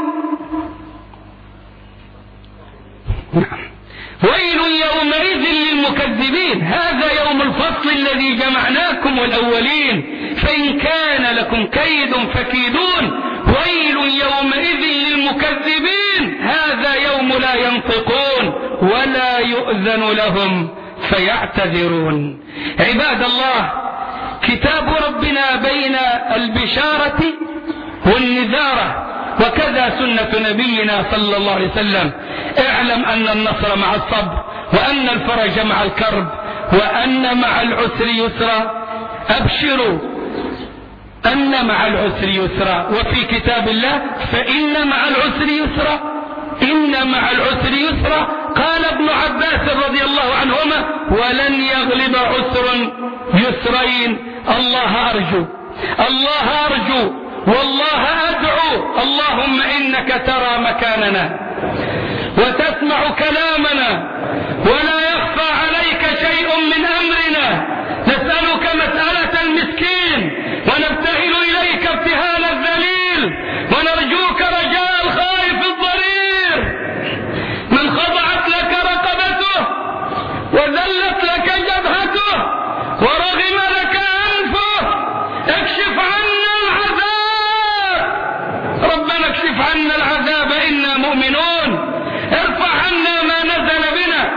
ويل يومئذ للمكذبين، هذا يوم الفصل الذي جمعناكم والأولين، فإن كان لكم كيد فكيدون. ويل يومئذ للمكذبين، هذا يوم لا ينطقون ولا يؤذن لهم فيعتذرون. عباد الله، كتاب ربنا بين البشارة والنذارة، وكذا سنة نبينا صلى الله عليه وسلم. اعلم أن النصر مع الصبر، وأن الفرج مع الكرب، وأن مع العسر يسرا. أبشروا أن مع العسر يسرا، وفي كتاب الله فإن مع العسر يسرا، إن مع العسر يسرا. قال ابن عباس رضي الله عنهما: ولن يغلب عسر يسرين. الله أرجو، الله أرجو، والله أدعو، اللهم إنك ترى مكاننا وتسمع كلامنا ولا يخفى عليك شيء من أمرنا. نسألك مسألة المسكين، ونبتهل إليك ابتهال الذليل، ونرجوك رجاء الخائف الضرير من خضعت لك رقبته وذلت لك جبهته ورغم لك أنفه. اكشف عنا العذاب، ربنا اكشف عنا العذاب إنا مؤمنون. ارفع عنا ما نزل بنا،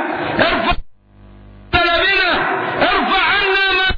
ارفع عنا ما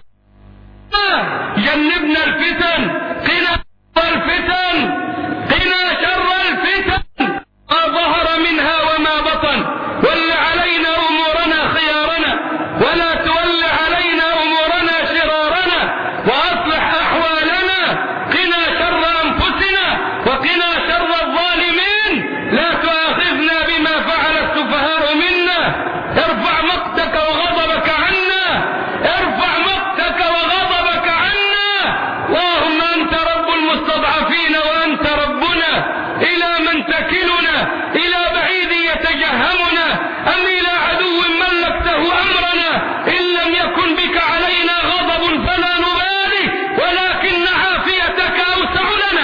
جنبنا الفتن، قنا الفتن، قنا شر الفتن ما ظهر منها وما بطن. ول علينا أمورنا خيارنا، ولا تول علينا أمورنا شرارنا، وأصلح أحوالنا. قنا شر أنفسنا وقنا شر الظالمين، لا تؤاخذنا بما فعل السفهاء منا. ارفع مقتك وغضبك عنا، ارفع مقتك وغضبك عنا. اللهم أنت رب المستضعفين وأنت ربنا. إلى من تكلنا؟ إلى بعيد يتجهمنا أم إلى عدو ملكته أمرنا؟ إن لم يكن بك علينا غضب فلا نبالي، ولكن عافيتك أوسع لنا،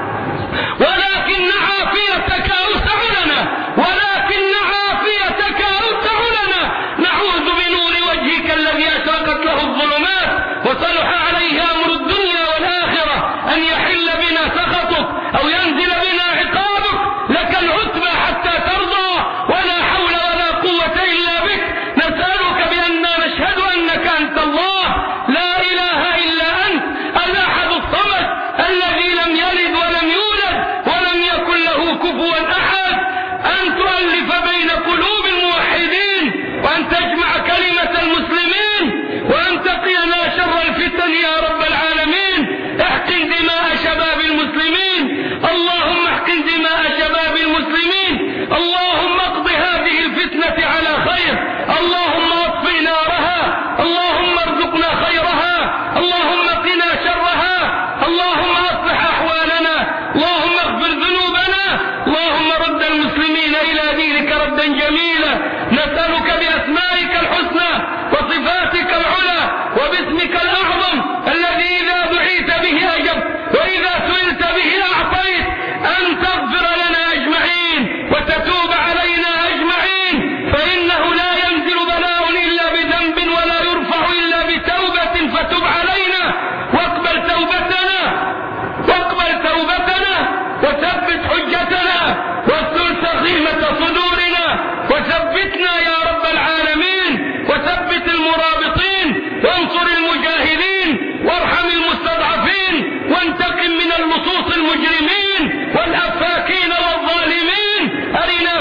ولكن عافيتك أوسع لنا، ولكن عافيتك أوسع لنا. نعوذ بنور وجهك الذي أشرقت له الظلمات وصلح عليه أمر الدنيا والآخرة أن يحل بنا سخطك أو ينزل بنا عقابك. لك العتبى حتى ترضى، ولا حول ولا قوة إلا بك. نسألك بأننا نشهد أنك أنت الله، لا إله إلا أنت، الأحد الصمد الذي لم يلد ولم يولد ولم يكن له كفوا أحد. أن تؤلف بين قلوب الموحدين، وأن تجمع كلمة المسلمين، وأن تقينا شر الفتن يا رب العالمين. احقن دماء شباب المسلمين، اللهم احقن دماء شباب المسلمين. اللهم اقض هذه الفتنة على خير، اللهم اطفئ نارها، اللهم ارزقنا خيرها، اللهم قنا شرها، اللهم اصلح احوالنا، اللهم اغفر ذنوبنا، اللهم رد المسلمين الى دينك ردا جميلا. نسألك باسمائك الحسنى وصفاتك العلى وباسمك الاعظم الذي اذا دعيت به اجبت واذا سئلت به اعطيت، ان تغفر لنا اجمعين وتتوب علينا اجمعين، فانه لا ينزل بلاء الا بذنب ولا يرفع الا بتوبة، فتب علينا واقبل توبتنا، واقبل توبتنا، وثبت حجتنا، واستر سخيمة صدورنا، وثبتنا يا رب العالمين، وثبت المرابطين، وانصر المجاهدين، وارحم المستضعفين، وانتقم من اللصوص المجرمين والأفاكين والظالمين. أرنا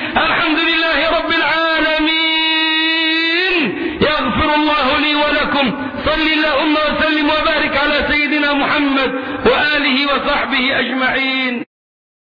الحمد لله رب العالمين. يغفر الله لي ولكم. صل اللهم وسلم وبارك على سيدنا محمد وآله وصحبه أجمعين.